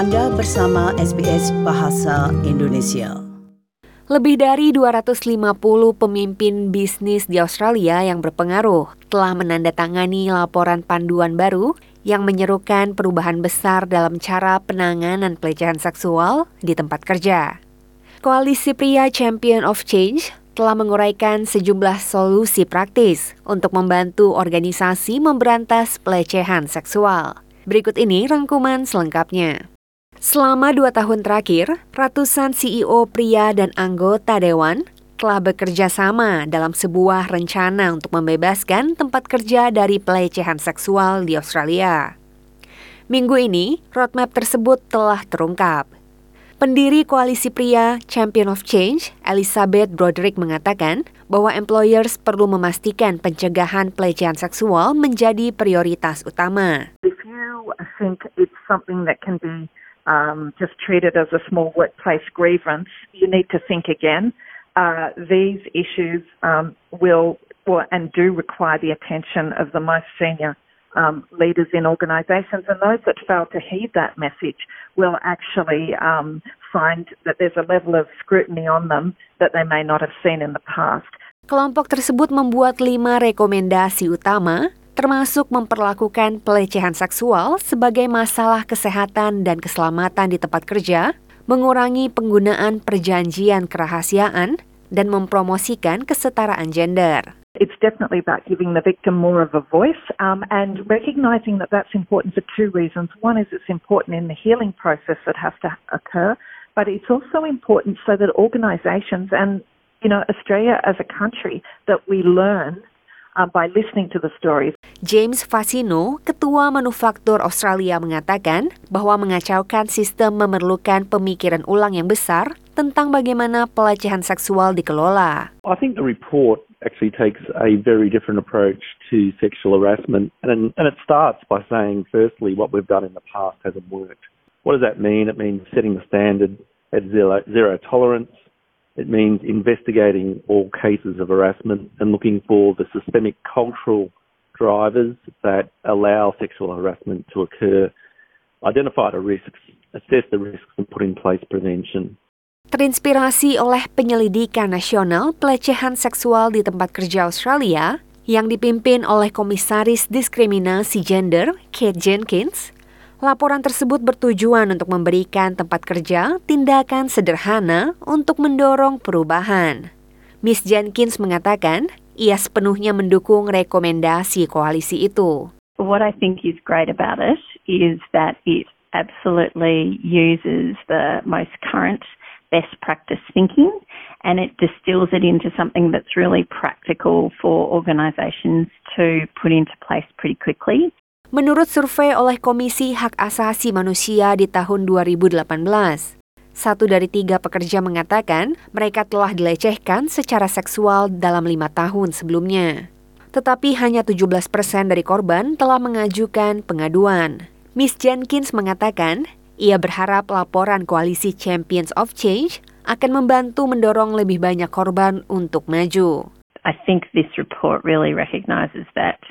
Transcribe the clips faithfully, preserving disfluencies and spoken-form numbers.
Anda bersama S B S Bahasa Indonesia. Lebih dari dua ratus lima puluh pemimpin bisnis di Australia yang berpengaruh telah menandatangani laporan panduan baru yang menyerukan perubahan besar dalam cara penanganan pelecehan seksual di tempat kerja. Koalisi Pria Champion of Change telah menguraikan sejumlah solusi praktis untuk membantu organisasi memberantas pelecehan seksual. Berikut ini rangkuman selengkapnya. Selama dua tahun terakhir, ratusan C E O pria dan anggota dewan telah bekerja sama dalam sebuah rencana untuk membebaskan tempat kerja dari pelecehan seksual di Australia. Minggu ini, roadmap tersebut telah terungkap. Pendiri Koalisi Pria Champion of Change, Elizabeth Broderick, mengatakan bahwa employers perlu memastikan pencegahan pelecehan seksual menjadi prioritas utama. If you think it's something that can be um, just treated as a small workplace grievance, you need to think again. Uh, these issues um, will, will and do require the attention of the most senior Um, leaders in organisations, and those that fail to heed that message will actually um, find that there's a level of scrutiny on them that they may not have seen in the past. Kelompok tersebut membuat lima rekomendasi utama, termasuk memperlakukan pelecehan seksual sebagai masalah kesehatan dan keselamatan di tempat kerja, mengurangi penggunaan perjanjian kerahasiaan, dan mempromosikan kesetaraan gender. It's definitely about giving the victim more of a voice um, and recognising that that's important for two reasons. One is it's important in the healing process that has to occur, but it's also important so that organisations and, you know, Australia as a country, that we learn uh, by listening to the stories. James Fassino, Ketua Manufaktur Australia, mengatakan bahwa mengacaukan sistem memerlukan pemikiran ulang yang besar tentang bagaimana pelecehan seksual dikelola. I think the report actually takes a very different approach to sexual harassment. And, and it starts by saying, firstly, what we've done in the past hasn't worked. What does that mean? It means setting the standard at zero, zero tolerance. It means investigating all cases of harassment and looking for the systemic cultural drivers that allow sexual harassment to occur, identify the risks, assess the risks, and put in place prevention. Terinspirasi oleh Penyelidikan Nasional Pelecehan Seksual di Tempat Kerja Australia yang dipimpin oleh Komisaris Diskriminasi Gender, Kate Jenkins, laporan tersebut bertujuan untuk memberikan tempat kerja tindakan sederhana untuk mendorong perubahan. Miss Jenkins mengatakan ia sepenuhnya mendukung rekomendasi koalisi itu. What I think is great about it is that it absolutely uses the most current best practice thinking, and it distills it into something that's really practical for organisations to put into place pretty quickly. Menurut survei oleh Komisi Hak Asasi Manusia di tahun dua ribu delapan belas, satu dari tiga pekerja mengatakan mereka telah dilecehkan secara seksual dalam lima tahun sebelumnya. Tetapi hanya tujuh belas persen dari korban telah mengajukan pengaduan. Miss Jenkins mengatakan ia berharap laporan Koalisi Champions of Change akan membantu mendorong lebih banyak korban untuk maju. I think this report really recognises that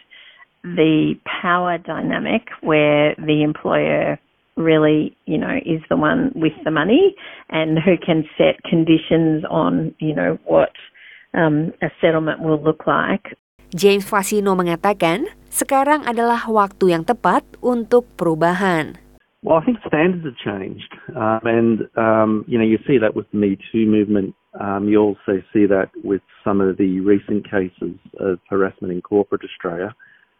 the power dynamic where the employer really, you know, is the one with the money and who can set conditions on, you know, what um, a settlement will look like. James Fassino mengatakan, sekarang adalah waktu yang tepat untuk perubahan. Well, I think standards have changed, um, and um, you know you see that with the Me Too movement. Um, you also see that with some of the recent cases of harassment in corporate Australia,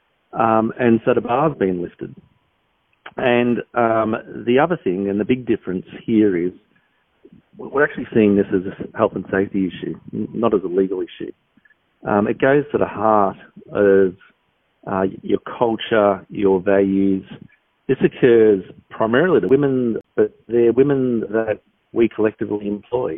um, and so the bar's been lifted. And um, the other thing, and the big difference here is, we're actually seeing this as a health and safety issue, not as a legal issue. Um, it goes to the heart of uh, your culture, your values. This occurs primarily to women, but they're women that we collectively employ.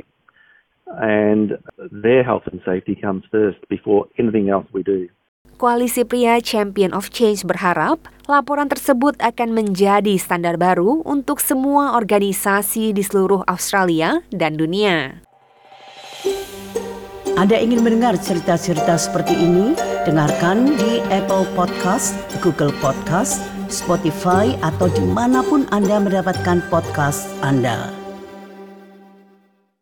And their health and safety comes first before anything else we do. Koalisi Pria Champion of Change berharap laporan tersebut akan menjadi standar baru untuk semua organisasi di seluruh Australia dan dunia. Anda ingin mendengar cerita-cerita seperti ini? Dengarkan di Apple Podcast, Google Podcast, Spotify, atau dimanapun Anda mendapatkan podcast Anda.